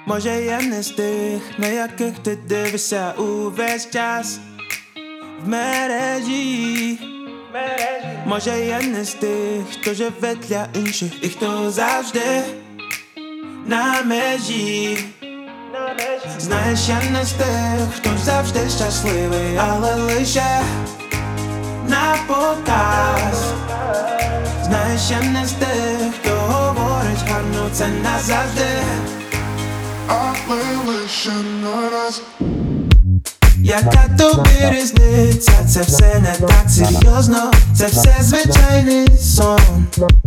Може я не з тих, на яких ти дивишся увесь час в мережі. Може я не з тих, хто живе для інших і хто завжди на межі. Знаєш, я не з тих, хто завжди щасливий, але лише на показ. Знаєш, я не з тих, хто говорить гарно, це назавжди, але лише на раз. Яка тобі різниця? Це все не так серйозно, це все звичайний сон.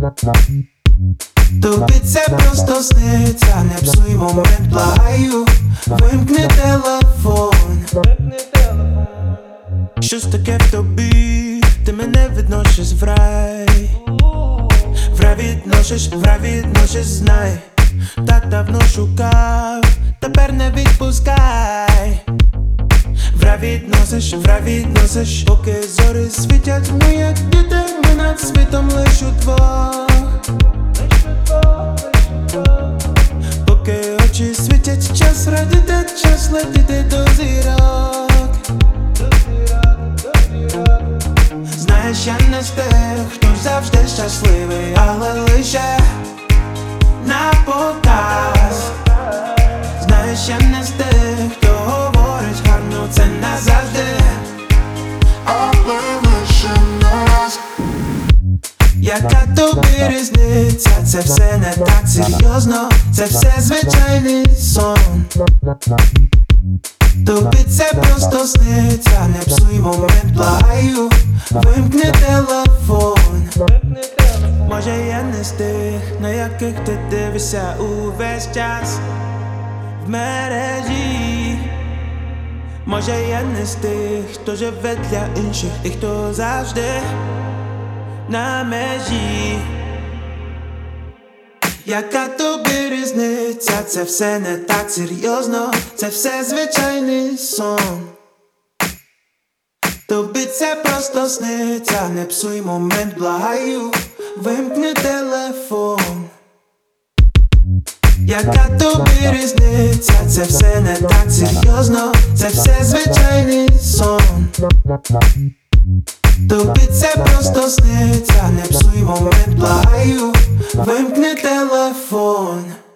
Тобі це просто сниться, не псуй момент, благаю, вимкни телефон. Щось таке в тобі, ти мене відносиш в рай. В рай відносиш, знай. Так давно шукав, тепер не відпускай. В рай відносиш, поки зорі світять, ми як діти, ми над світом лиш удвох. Поки очі світять, час радіти, час летіти до зірок. Знаєш, я не з тих, хто завжди щасливий, але лише на показ. Знаєш, я не з тих, хто говорить гарно, це назавжди, Але лише на раз. Яка тобі різниця? Це все не так серйозно, це все звичайний сон. Тобі це просто сниться, не псуй момент, благаю, вимкни телефон. Може я не з тих, на яких ти дивишся увесь час в мережі. Може я не з тих, хто живе для інших і хто завжди на межі. Яка тобі різниця? Це все не так серйозно, це все звичайний сон. Тобі це просто сниться, не псуй момент, благаю, вимкни телефон. Яка тобі різниця? Це все не так серйозно, це все звичайний сон. Тобі це просто сниться, не псуй момент, благаю, вимкни телефон.